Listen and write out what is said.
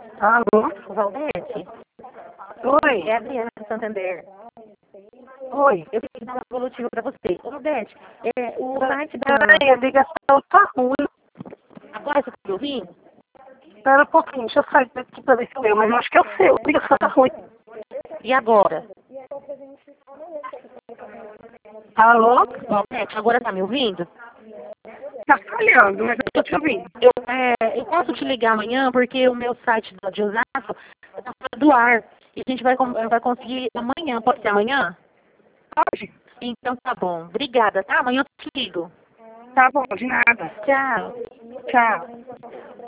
Alô? Valdete? Oi? É a Adriana de Santander. Oi? Eu queria dar uma evolutiva para você. Ô, Valdete, o site da... Peraí, a ligação tá ruim. Agora você está me ouvindo? Espera um pouquinho, deixa eu sair daqui pra ver se eu, mas eu acho que é o seu. A ligação tá ruim. E agora? Alô? Valdete, agora tá me ouvindo? Tá falhando, mas eu tô te ouvindo. Eu posso te ligar amanhã porque o meu site de Osasco está fora do ar. E a gente vai conseguir amanhã. Pode ser amanhã? Pode? Então tá bom. Obrigada, tá? Amanhã eu te ligo. Tá bom, de nada. Tchau. Tchau.